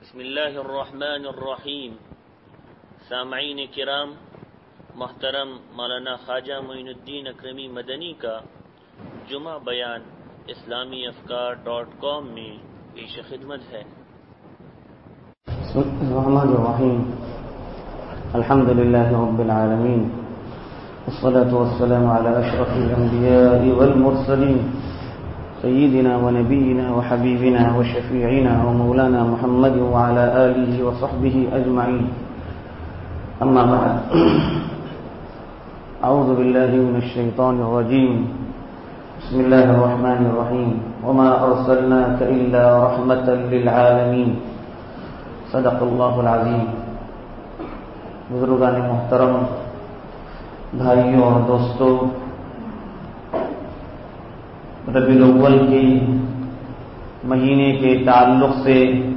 بسم اللہ الرحمن الرحیم۔ سامعین کرام، محترم مولانا خواجہ معین الدین اکرمی مدنی کا جمعہ بیان اسلامیافکار.com میں پیش خدمت ہے۔ بسم اللہ الرحمن الرحیم۔ الحمد للہ رب العالمین، والصلاة والسلام علی اشرف الانبیاء والمرسلین، سیدنا ونبینا وحبیبنا وشفیعنا ومولانا محمد وعلى آلہ وصحبہ اجمعین، اما بعد، اعوذ باللہ من الشیطان الرجیم، بسم اللہ الرحمن الرحیم، وما ارسلناک الا رحمة للعالمین، صدق اللہ العظیم۔ بزرگان محترم، بھائیوں اور دوستوں، ربیع الاول کے مہینے کے تعلق سے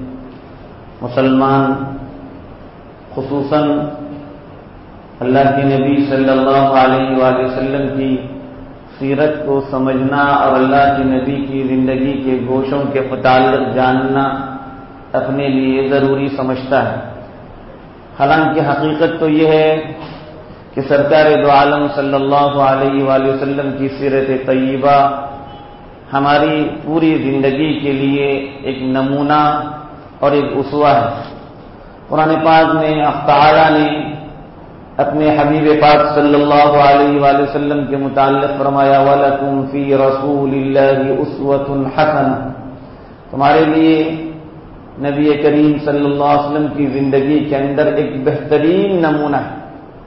مسلمان خصوصاً اللہ کے نبی صلی اللہ علیہ وآلہ وسلم کی سیرت کو سمجھنا اور اللہ کے نبی کی زندگی کے گوشوں کے متعلق جاننا اپنے لیے ضروری سمجھتا ہے۔ حالانکہ حقیقت تو یہ ہے کہ سرکار دو عالم صلی اللہ علیہ وآلہ وسلم کی سیرت طیبہ ہماری پوری زندگی کے لیے ایک نمونہ اور ایک اسوہ ہے۔ قرآن پاک میں اللہ تعالیٰ نے اپنے حبیب پاک صلی اللہ علیہ وآلہ وسلم کے متعلق فرمایا وَلَكُمْ فِي رَسُولِ اللَّهِ أُسْوَةٌ حَسَنَةٌ، تمہارے لیے نبی کریم صلی اللہ علیہ وسلم کی زندگی کے اندر ایک بہترین نمونہ ہے۔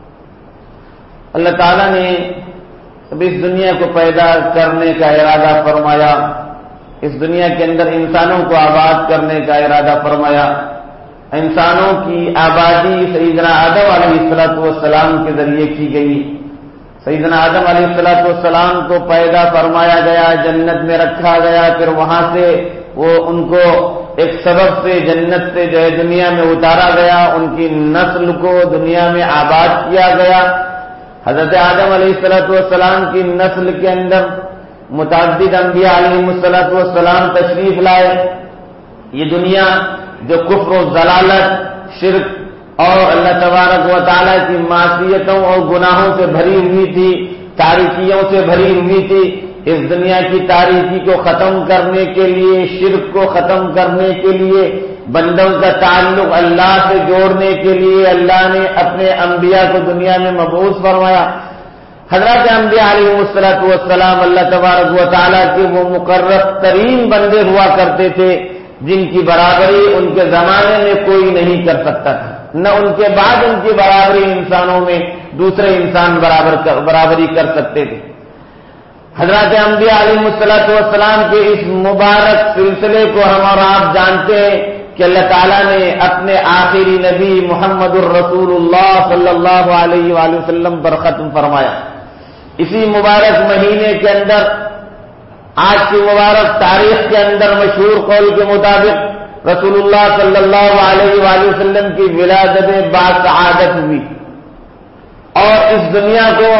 اللہ تعالیٰ نے اب اس دنیا کو پیدا کرنے کا ارادہ فرمایا، اس دنیا کے اندر انسانوں کو آباد کرنے کا ارادہ فرمایا۔ انسانوں کی آبادی سیدنا آدم علیہ السلام کے ذریعے کی گئی۔ سیدنا آدم علیہ السلام کو پیدا فرمایا گیا، جنت میں رکھا گیا، پھر وہاں سے وہ ان کو ایک سبب سے جنت سے جو ہے دنیا میں اتارا گیا، ان کی نسل کو دنیا میں آباد کیا گیا۔ حضرت آدم علیہ السلام کی نسل کے اندر متعدد انبیاء علیہ السلام تشریف لائے۔ یہ دنیا جو کفر و ضلالت، شرک اور اللہ تبارک و تعالیٰ کی معصیتوں اور گناہوں سے بھری ہوئی تھی، تاریکیوں سے بھری ہوئی تھی، اس دنیا کی تاریکی کو ختم کرنے کے لیے، شرک کو ختم کرنے کے لیے، بندوں کا تعلق اللہ سے جوڑنے کے لیے اللہ نے اپنے انبیاء کو دنیا میں مبعوث فرمایا۔ حضرات انبیاء علیہ السلام اللہ تبارک و تعالیٰ کے وہ مقرب ترین بندے ہوا کرتے تھے جن کی برابری ان کے زمانے میں کوئی نہیں کر سکتا تھا، نہ ان کے بعد ان کی برابری انسانوں میں دوسرے انسان برابری کر سکتے تھے۔ حضرات انبیاء علیہ السلام کے اس مبارک سلسلے کو ہم اور آپ جانتے ہیں کہ اللہ تعالیٰ نے اپنے آخری نبی محمد الرسول اللہ صلی اللہ علیہ وآلہ وسلم پر ختم فرمایا۔ اسی مبارک مہینے کے اندر، آج کی مبارک تاریخ کے اندر مشہور قول کے مطابق رسول اللہ صلی اللہ علیہ وآلہ وسلم کی ولادت باسعادت ہوئی، اور اس دنیا کو،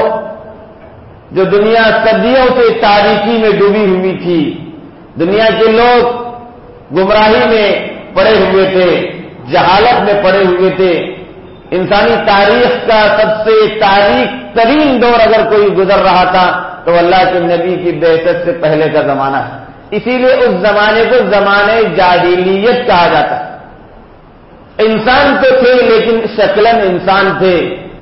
جو دنیا صدیوں سے تاریکی میں ڈوبی ہوئی تھی، دنیا کے لوگ گمراہی میں پڑے ہوئے تھے، جہالت میں پڑے ہوئے تھے، انسانی تاریخ کا سب سے تاریک ترین دور اگر کوئی گزر رہا تھا تو اللہ کے نبی کی بعثت سے پہلے کا زمانہ ہے۔ اسی لیے اس زمانے کو زمانے جاہلیت کہا جاتا ہے۔ انسان تو تھے لیکن شکلاً انسان تھے،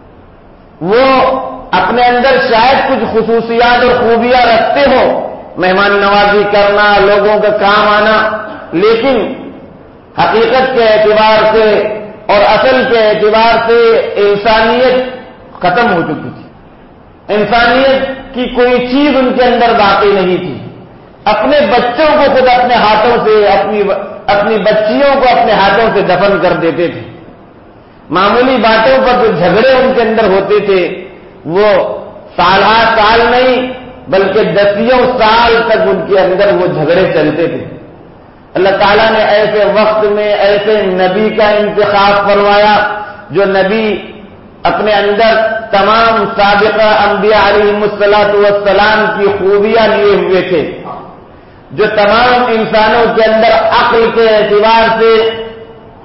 وہ اپنے اندر شاید کچھ خصوصیات اور خوبیاں رکھتے ہو، مہمان نوازی کرنا، لوگوں کا کام آنا، لیکن حقیقت کے اعتبار سے اور اصل کے اعتبار سے انسانیت ختم ہو چکی تھی۔ انسانیت کی کوئی چیز ان کے اندر باقی نہیں تھی۔ اپنے بچوں کو خود اپنے ہاتھوں سے، اپنی بچیوں کو اپنے ہاتھوں سے دفن کر دیتے تھے۔ معمولی باتوں پر جو جھگڑے ان کے اندر ہوتے تھے وہ سال نہیں بلکہ دسیوں سال تک ان کے اندر وہ جھگڑے چلتے تھے۔ اللہ تعالیٰ نے ایسے وقت میں ایسے نبی کا انتخاب فرمایا جو نبی اپنے اندر تمام سابقہ انبیاء علیہ السلام کی خوبیاں لیے ہوئے تھے، جو تمام انسانوں کے اندر عقل کے اعتبار سے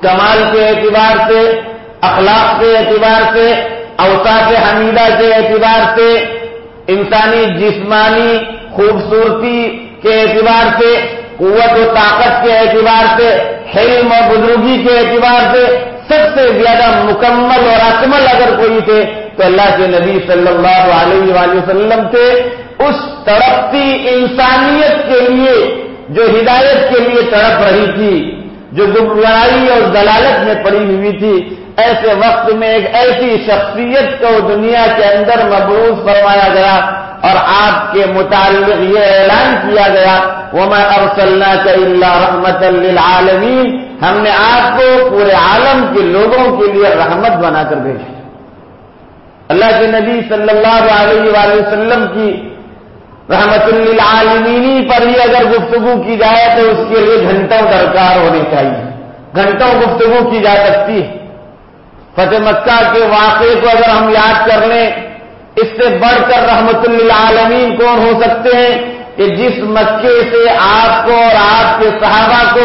کمال کے اعتبار سے، اخلاق کے اعتبار سے، اوصاف حمیدہ کے اعتبار سے، انسانی جسمانی خوبصورتی کے اعتبار سے، قوت و طاقت کے اعتبار سے، حلم و بزرگی کے اعتبار سے سب سے زیادہ مکمل اور اکمل اگر کوئی تھے تو اللہ کے نبی صلی اللہ علیہ وآلہ وسلم تھے۔ اس تڑپتی انسانیت کے لیے جو ہدایت کے لیے تڑپ رہی تھی، جو گمراہی اور ضلالت میں پڑی ہوئی تھی، ایسے وقت میں ایک ایسی شخصیت کو دنیا کے اندر مبعوث فرمایا گیا اور آپ کے متعلق یہ اعلان کیا گیا وَمَا أَرْسَلْنَاكَ إِلَّا رَحْمَةً لِّلْعَالَمِينَ، ہم نے آپ کو پورے عالم کے لوگوں کے لیے رحمت بنا کر بھیجا۔ اللہ کے نبی صلی اللہ علیہ وآلہ وسلم کی رحمت للعالمین پر ہی اگر گفتگو کی جائے تو اس کے لیے گھنٹوں درکار ہونے چاہیے، گھنٹوں گفتگو کی جا سکتی ہے۔ فتح مکہ کے واقعے کو اگر ہم یاد کر لیں، اس سے بڑھ کر رحمت للعالمین کون ہو سکتے ہیں کہ جس مکے سے آپ کو اور آپ کے صحابہ کو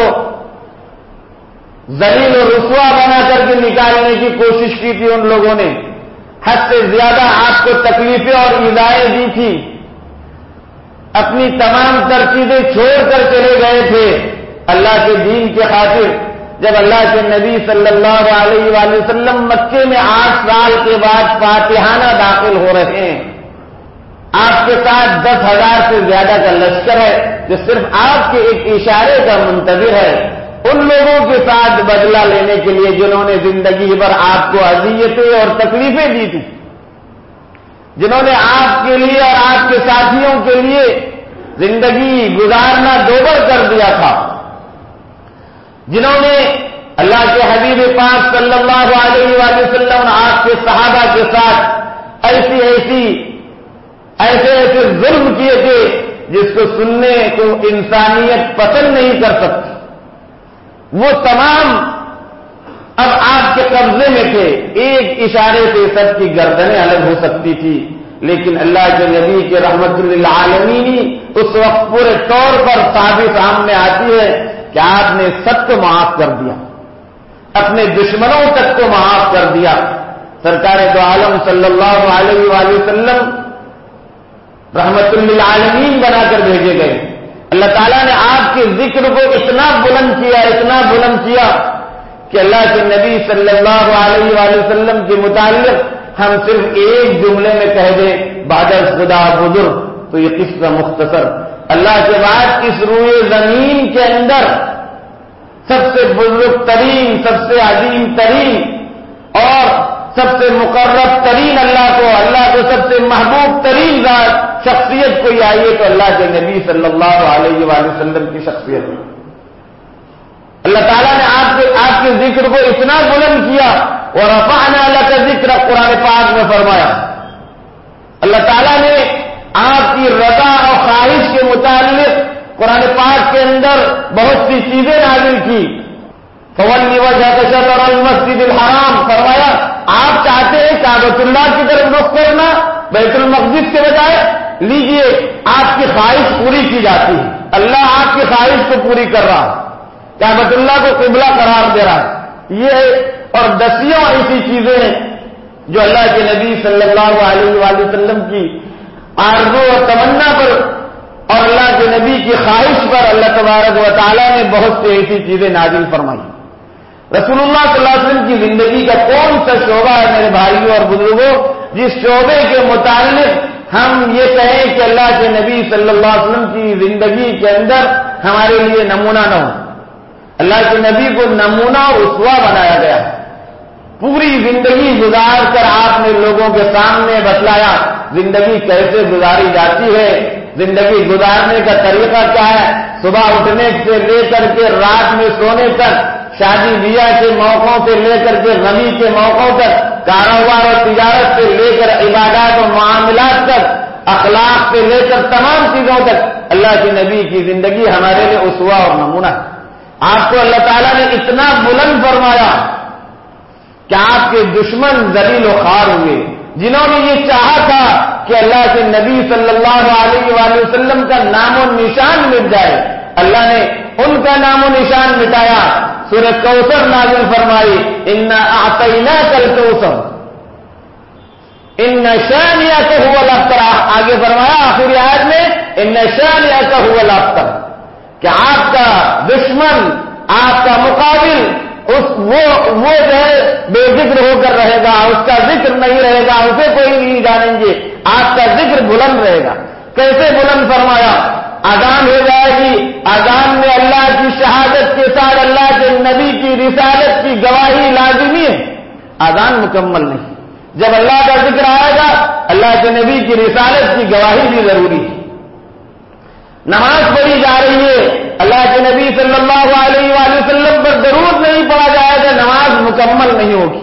ذلیل و رسوا بنا کر کے نکالنے کی کوشش کی تھی ان لوگوں نے، حد سے زیادہ آپ کو تکلیفیں اور ایذائیں دی تھی، اپنی تمام تر چیزیں چھوڑ کر چلے گئے تھے اللہ کے دین کے خاطر۔ جب اللہ کے نبی صلی اللہ علیہ وآلہ وسلم مکے میں 8 سال کے بعد فاتحانہ داخل ہو رہے ہیں، آپ کے ساتھ 10,000 سے زیادہ کا لشکر ہے جو صرف آپ کے ایک اشارے کا منتظر ہے، ان لوگوں کے ساتھ بدلہ لینے کے لیے جنہوں نے زندگی بھر آپ کو اذیتیں اور تکلیفیں دی تھی، جنہوں نے آپ کے لیے اور آپ کے ساتھیوں کے لیے زندگی گزارنا دوبر کر دیا تھا، جنہوں نے اللہ کے حبیب پاک صلی اللہ علیہ وآلہ وسلم اور آپ کے صحابہ کے ساتھ ایسے ظلم کیے تھے جس کو سننے کو انسانیت پسند نہیں کر سکتی، وہ تمام اب آپ کے قبضے میں تھے، ایک اشارے سے سب کی گردنیں الگ ہو سکتی تھی، لیکن اللہ کے نبی کے رحمت للعالمین اس وقت پورے طور پر ثابت سامنے آتی ہے کہ آپ نے سب کو معاف کر دیا، اپنے دشمنوں تک کو معاف کر دیا۔ سرکار دو عالم صلی اللہ علیہ وآلہ وسلم رحمت للعالمین بنا کر بھیجے گئے۔ اللہ تعالیٰ نے آپ کے ذکر کو اتنا بلند کیا کہ اللہ کے نبی صلی اللہ علیہ وآلہ وسلم کے متعلق ہم صرف ایک جملے میں کہہ دیں بعد از خدا بزرگ تو یہ قصہ مختصر، اللہ کے بعد اس روئے زمین کے اندر سب سے بزرگ ترین، سب سے عظیم ترین اور سب سے مقرب ترین اللہ کو سب سے محبوب ترین ذات شخصیت کوئی آئیے تو اللہ کے نبی صلی اللہ علیہ وآلہ وسلم کی شخصیت ہے۔ اللہ تعالیٰ نے آپ کے ذکر کو اتنا بلند کیا اور رفعنا لک ذکر، قرآن پاک میں فرمایا اللہ تعالیٰ نے آپ کی رضا اور خواہش کے متعلق قرآن پاک کے اندر بہت سی چیزیں نازل کی۔ فولی وجہک شطر المسجد الحرام، فرمایا آپ چاہتے ہیں کعبۃ اللہ کی طرف رخ کرنا بیت المقدس کے بجائے، لیجئے آپ کی خواہش پوری کی جاتی ہے، اللہ آپ کی خواہش کو پوری کر رہا ہے، کعبۃ اللہ کو قبلہ قرار دے رہا ہے۔ یہ اور دسیوں ایسی چیزیں ہیں جو اللہ کے نبی صلی اللہ علیہ وآلہ وسلم کی آرزو اور تمنا پر اور اللہ کے نبی کی خواہش پر اللہ تبارک و تعالیٰ نے بہت سی ایسی چیزیں نازل فرمائی۔ رسول اللہ صلی اللہ علیہ وسلم کی زندگی کا کون سا شعبہ ہے میرے بھائیوں اور بزرگوں جس شعبے کے متعلق ہم یہ کہیں کہ اللہ کے نبی صلی اللہ علیہ وسلم کی زندگی کے اندر ہمارے لیے نمونہ نہ ہو؟ اللہ کے نبی کو نمونہ اور اسوہ بنایا گیا، پوری زندگی گزار کر آپ نے لوگوں کے سامنے بتلایا زندگی کیسے گزاری جاتی ہے، زندگی گزارنے کا طریقہ کیا ہے، صبح اٹھنے سے لے کر کے رات میں سونے تک، شادی بیاہ کے موقعوں سے لے کر کے غمی کے موقعوں تک، کاروبار اور تجارت سے لے کر عبادات اور معاملات تک، اخلاق سے لے کر تمام چیزوں تک اللہ کے نبی کی زندگی ہمارے لیے اسوہ اور نمونہ ہے۔ آپ کو اللہ تعالیٰ نے اتنا بلند فرمایا کہ آپ کے دشمن ذلیل و خوار ہوئے، جنہوں نے یہ چاہا تھا کہ اللہ کے نبی صلی اللہ علیہ وآلہ وسلم کا نام و نشان مٹ جائے، اللہ نے ان کا نام و نشان مٹایا. سورہ کوثر نازل فرمائی, انا اعطیناک الکوثر ان شانئک هو الابتر. آگے فرمایا آخری آیت میں ان شانئک هو الابتر, کہ آپ کا دشمن, آپ کا مقابل وہ جو ہے بے ذکر ہو کر رہے گا, اس کا ذکر نہیں رہے گا, اسے کوئی نہیں جانیں گے, آپ کا ذکر بلند رہے گا. کیسے بلند فرمایا؟ اذان ہو جائے گی, اذان میں اللہ کی شہادت کے ساتھ اللہ کے نبی کی رسالت کی گواہی لازمی ہے, اذان مکمل نہیں. جب اللہ کا ذکر آئے گا اللہ کے نبی کی رسالت کی گواہی بھی ضروری ہے. نماز پڑھی جا رہی ہے, اللہ کے نبی صلی اللہ علیہ وآلہ وسلم پر درود نہیں پڑھا جائے گا, نماز مکمل نہیں ہوگی.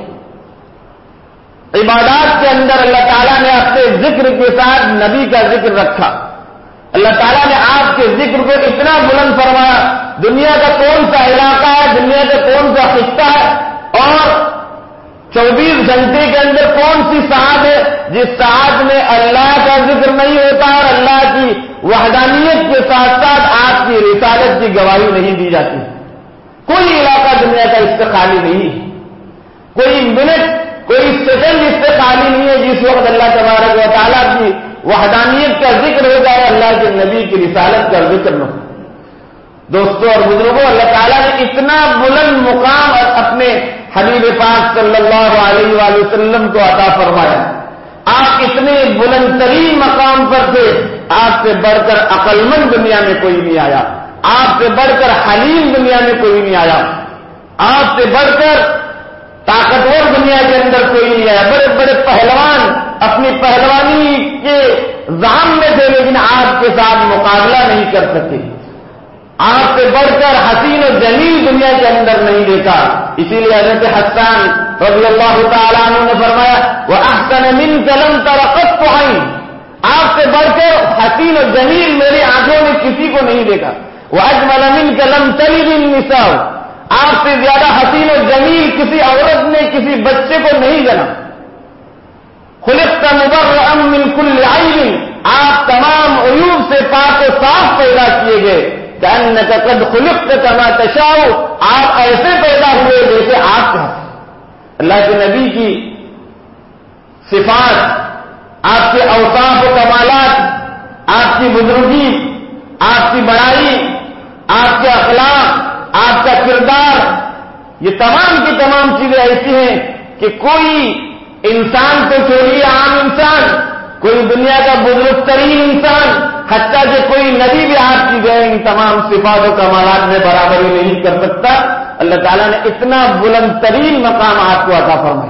عبادات کے اندر اللہ تعالیٰ نے اپنے ذکر کے ساتھ نبی کا ذکر رکھا. اللہ تعالیٰ نے آپ کے ذکر کو اتنا بلند فرمایا, دنیا کا کون سا علاقہ ہے, دنیا کا کون سا خطہ ہے, اور 24 گھنٹے کے اندر کون سی ساعت ہے جس ساعت میں اللہ کا ذکر نہیں ہوتا اور اللہ کی وحدانیت کے ساتھ ساتھ آپ کی رسالت کی گواہی نہیں دی جاتی. کوئی علاقہ دنیا کا اس سے خالی نہیں ہے, کوئی منٹ کوئی سیکنڈ اس سے خالی نہیں ہے جس وقت اللہ تبارک و تعالیٰ کی وحدانیت کا ذکر ہو جائے, اللہ کے نبی کی رسالت کا ذکر نہ ہو. دوستوں اور بزرگوں, اللہ تعالیٰ نے اتنا بلند مقام اپنے حبیب پاک صلی اللہ علیہ وآلہ وسلم کو عطا فرمایا. آپ اتنے بلند ترین مقام پر تھے, آپ سے بڑھ کر عقل مند دنیا میں کوئی نہیں آیا, آپ سے بڑھ کر حلیم دنیا میں کوئی نہیں آیا, آپ سے بڑھ کر طاقتور دنیا کے اندر کوئی نہیں آیا. بڑے بڑے پہلوان اپنی پہلوانی کے زام میں تھے لیکن آپ کے ساتھ مقابلہ نہیں کر سکتے. آپ سے بڑھ کر حسین و جمیل دنیا کے اندر نہیں دیکھا. اسی لیے حضرت حسان رضی اللہ تعالیٰ عنہ نے فرمایا وَأَحْسَنَ مِنْكَ لَمْ تَرَ قَطُّ عَيْنٍ, آپ سے بڑھ کر حسین و جمیل میری آنکھوں نے کسی کو نہیں دیکھا. وَأَجْمَلَ مِنْكَ لَمْ تَلِدِ النِّسَاءُ, آپ سے زیادہ حسین و جمیل کسی عورت نے کسی بچے کو نہیں جنا. خُلِقْتَ مُبَرَّأً مِنْ كُلِّ عَيْبٍ, آپ تمام عیوب سے پاک و صاف پیدا کیے گئے. كأنك قد خلقت كما تشاء, آپ ایسے پیدا ہوئے جیسے آپ کا. اللہ کے نبی کی صفات, آپ کے اوصاف و کمالات, آپ کی بزرگی, آپ کی بڑائی, آپ کے اخلاق, آپ کا کردار, یہ تمام کی تمام چیزیں ایسی ہیں کہ کوئی انسان تو چھوڑیے, عام انسان, کوئی دنیا کا بزرگ ترین انسان, حتیٰ کہ کوئی نبی بھی آپ کی گئے ان تمام صفات و کمالات میں برابری نہیں کر سکتا. اللہ تعالیٰ نے اتنا بلند ترین مقام آپ کو عطا فرمایا.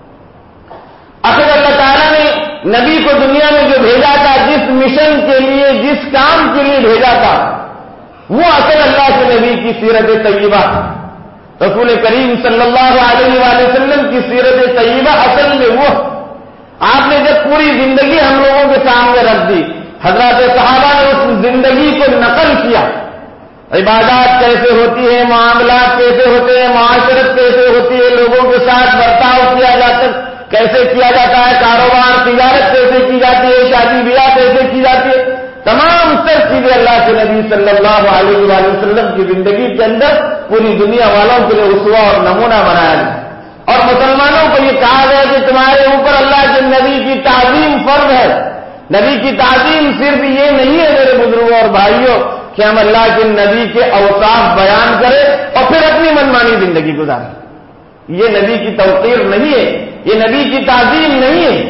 آخر اللہ تعالیٰ نے نبی کو دنیا میں جو بھیجا تھا, جس مشن کے لیے, جس کام کے لیے بھیجا تھا, وہ اصل اللہ کے نبی کی سیرت طیبہ. رسول کریم صلی اللہ علیہ وآلہ وسلم کی سیرت طیبہ اصل میں وہ. آپ نے جب پوری زندگی ہم لوگوں کے سامنے رکھ دی, حضرات صحابہ نے اس زندگی کو نقل کیا, عبادات کیسے ہوتی ہے, معاملات کیسے ہوتے ہیں, معاشرت کیسے ہوتی ہے, لوگوں کے ساتھ برتاؤ کیا جاتا کیسے کیا جاتا ہے, کاروبار تجارت کیسے کی جاتی ہے, شادی بیاہ کیسے کی جاتی ہے, تمام سب چیزیں اللہ کے نبی صلی اللہ علیہ وآلہ وسلم کی زندگی کے اندر پوری دنیا والوں کے لیے اسوہ اور نمونہ بنایا گیا. اور مسلمانوں کو یہ کہا گیا کہ تمہارے اوپر اللہ کے نبی کی تعظیم فرض ہے. نبی کی تعظیم صرف یہ نہیں ہے میرے بزرگوں اور بھائیوں کہ ہم اللہ کے نبی کے اوصاف بیان کریں اور پھر اپنی منمانی زندگی گزاریں. یہ نبی کی توقیر نہیں ہے, یہ نبی کی تعظیم نہیں ہے.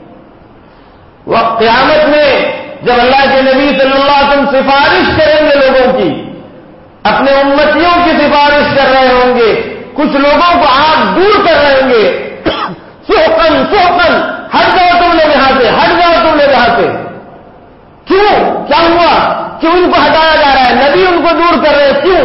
وقت قیامت میں جب اللہ کے نبی صلی اللہ علیہ وسلم سفارش کریں گے لوگوں کی, اپنے امتیوں کی سفارش کر رہے ہوں گے, کچھ لوگوں کو آپ دور کر رہے ہوں گے, سوقن سوقن, ہٹ جاؤ تم لوگ یہاں سے, ہٹ جاؤ تم لوگ یہاں سے. کیوں, کیا ہوا, کیوں ان کو ہٹایا جا رہا ہے, نبی ان کو دور کر رہے ہیں, کیوں؟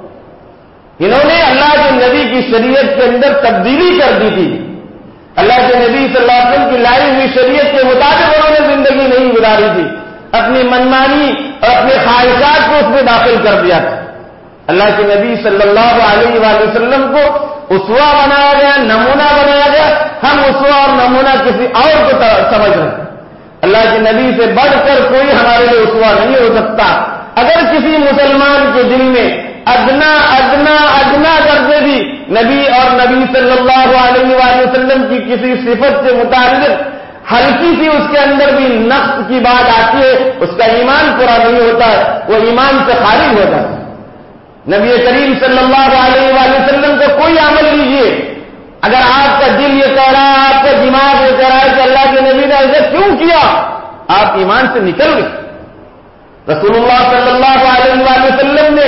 انہوں نے اللہ کے نبی کی شریعت کے اندر تبدیلی کر دی تھی. اللہ کے نبی صلی اللہ علیہ وسلم کی لائی ہوئی شریعت کے مطابق انہوں نے زندگی نہیں گزاری تھی, اپنی منمانی اور اپنے خواہشات کو اس میں داخل کر دیا تھا. اللہ کے نبی صلی اللہ علیہ وآلہ وسلم کو اسوہ بنایا گیا, نمونہ بنایا گیا. ہم اسوہ اور نمونہ کسی اور کو سمجھ رہے ہیں. اللہ کے نبی سے بڑھ کر کوئی ہمارے لیے اسوہ نہیں ہو سکتا. اگر کسی مسلمان کے دل میں ادنا ادنا ادنا درجے بھی نبی اور نبی صلی اللہ علیہ وآلہ وسلم کی کسی صفت سے متعلق ہلکی سی اس کے اندر بھی نقص کی بات آتی ہے، اس کا ایمان پورا نہیں ہوتا ہے، وہ ایمان سے خارج ہوتا ہے۔ نبی کریم صلی اللہ علیہ وآلہ وسلم کا کوئی عمل لیجیے، اگر آپ کا دل یہ کہہ رہا ہے، آپ کا دماغ یہ کہہ رہا ہے کہ اللہ کے نبی نے ایسا کیوں کیا، آپ ایمان سے نکل گئے۔ رسول اللہ صلی اللہ علیہ وآلہ وسلم نے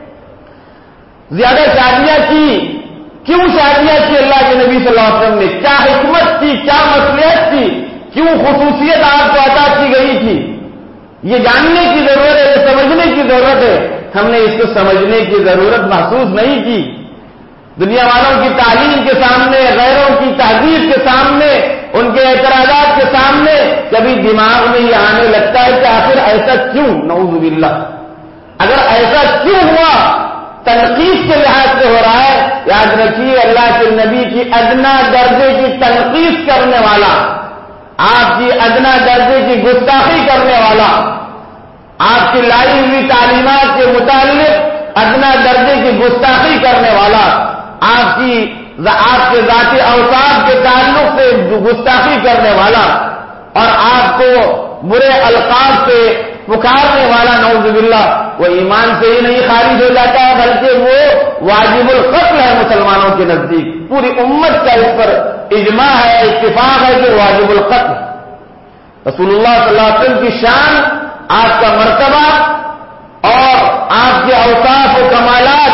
زیادہ شادیاں کی، کیوں شادیاں کی اللہ کے نبی صلی اللہ علیہ وسلم نے؟ کیا حکمت تھی، کیا مصلحت تھی، کیوں خصوصیت آپ کو عطا کی گئی تھی؟ یہ جاننے کی ضرورت ہے، یہ سمجھنے کی ضرورت ہے۔ ہم نے اس کو سمجھنے کی ضرورت محسوس نہیں کی۔ دنیا والوں کی تعلیم کے سامنے، غیروں کی تہذیب کے سامنے، ان کے اعتراضات کے سامنے کبھی دماغ میں یہ آنے لگتا ہے کہ آخر ایسا کیوں؟ نعوذ باللہ، اگر ایسا کیوں ہوا تنقید کے لحاظ سے ہو رہا ہے، یاد رکھیے اللہ کے نبی کی ادنا درجے کی تنقید کرنے والا، آپ کی ادنا درجے کی گستاخی کرنے والا، آپ کی لائی ہوئی تعلیمات کے متعلق ادنا درجے کی گستاخی کرنے والا، آپ کے ذاتی اوصاف کے تعلق سے گستاخی کرنے والا اور آپ کو برے القاب سے پکارنے والا، نعوذ باللہ، وہ ایمان سے ہی نہیں خارج ہو جاتا ہے بلکہ وہ واجب القتل ہے مسلمانوں کے نزدیک۔ پوری امت کا اس پر اجماع ہے، اتفاق ہے کہ واجب القتل۔ رسول اللہ صلی اللہ علیہ وسلم کی شان، آپ کا مرتبہ اور آپ کے اوصاف و کمالات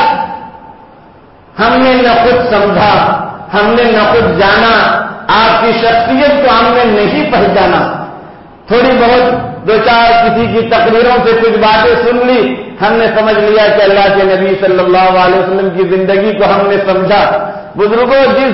ہم نے نہ خود سمجھا، ہم نے نہ خود جانا، آپ کی شخصیت کو ہم نے نہیں پہچانا۔ تھوڑی بہت دو چار کسی کی تقریروں سے کچھ باتیں سن لی، ہم نے سمجھ لیا کہ اللہ کے نبی صلی اللہ علیہ وسلم کی زندگی کو ہم نے سمجھا۔ بزرگوں، جس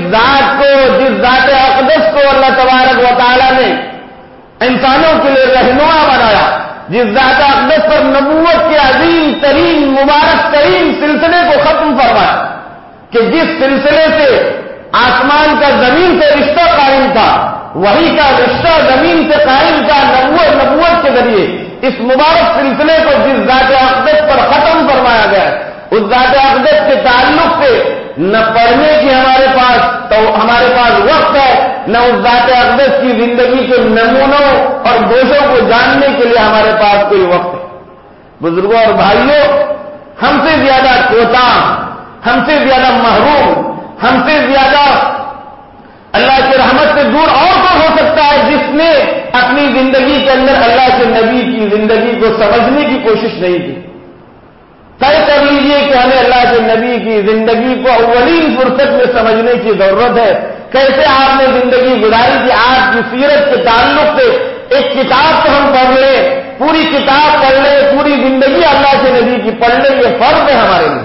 ذات اقدس کو اللہ تبارک و تعالی نے انسانوں کے لیے رہنما بنایا، جس ذات اقدس پر نبوت کے عظیم ترین مبارک ترین سلسلے کو ختم فرمایا، کہ جس سلسلے سے آسمان کا زمین سے رشتہ قائم تھا، وہی کا رشتہ زمین سے قائم تھا نبوت کے ذریعے، اس مبارک سلسلے کو جس ذات اقدس پر ختم فرمایا گیا، اس ذات اقدس کے تعلق سے نہ پڑھنے کی ہمارے پاس وقت ہے، نہ اس ذات اقدس کی زندگی کے نمونوں اور گوشوں کو جاننے کے لیے ہمارے پاس کوئی وقت ہے۔ بزرگوں اور بھائیوں، ہم سے زیادہ کوتاہ، ہم سے زیادہ محروم، ہم سے زیادہ اللہ کی رحمت سے دور اور کون ہو سکتا ہے جس نے اپنی زندگی کے اندر اللہ کے نبی کی زندگی کو سمجھنے کی کوشش نہیں کی۔ طے کر لیجئے کہ ہمیں اللہ کے نبی کی زندگی کو اولین فرصت میں سمجھنے کی ضرورت ہے۔ کیسے آپ نے زندگی گزاری کہ آپ کی سیرت کے تعلق سے ایک کتاب کو ہم پڑھ لیں، پوری کتاب پڑھ لیں، پوری زندگی اللہ کے نبی کی پڑھ لیں، یہ فرض ہے ہمارے لیے۔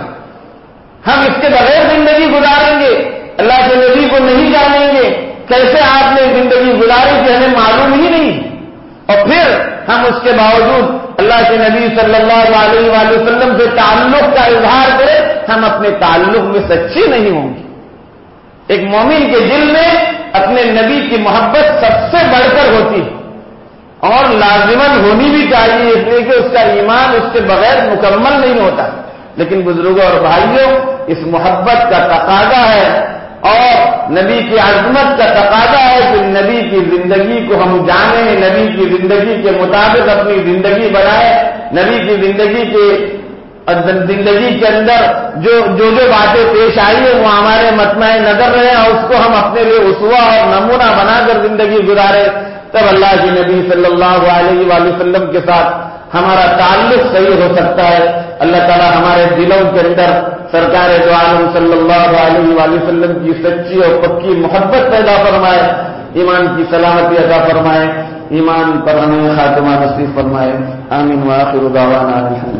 ہم اس کے بغیر زندگی گزاریں گے، اللہ کے نبی کو نہیں جانیں گے، کیسے آپ نے زندگی گزاری کہ ہمیں معلوم ہی نہیں، اور پھر ہم اس کے باوجود اللہ کے نبی صلی اللہ علیہ وآلہ وسلم سے تعلق کا اظہار کریں، ہم اپنے تعلق میں سچے نہیں ہوں گے۔ ایک مومن کے دل میں اپنے نبی کی محبت سب سے بڑھ کر ہوتی ہے اور لازماً ہونی بھی چاہیے، اس لیے کہ اس کا ایمان اس کے بغیر مکمل نہیں ہوتا۔ لیکن بزرگوں اور بھائیوں، اس محبت کا تقاضا ہے اور نبی کی عظمت کا تقاضا ہے کہ نبی کی زندگی کو ہم جانیں، نبی کی زندگی کے مطابق اپنی زندگی بنائیں، نبی کی زندگی کے اندر جو باتیں پیش آئی ہیں وہ ہمارے مطمع نظر رہے اور اس کو ہم اپنے لیے اسوہ اور نمونہ بنا کر زندگی گزارے، تب اللہ کے نبی صلی اللہ علیہ وآلہ وسلم کے ساتھ ہمارا تعلق صحیح ہو سکتا ہے۔ اللہ تعالیٰ ہمارے دلوں کے اندر سرکار دو عالم صلی اللہ علیہ وآلہ وسلم کی سچی اور پکی محبت پیدا فرمائے، ایمان کی سلامتی عطا فرمائے، ایمان پر ہمیں خاتمہ نصیب فرمائے۔ آمین وآخر دعوانا الحمد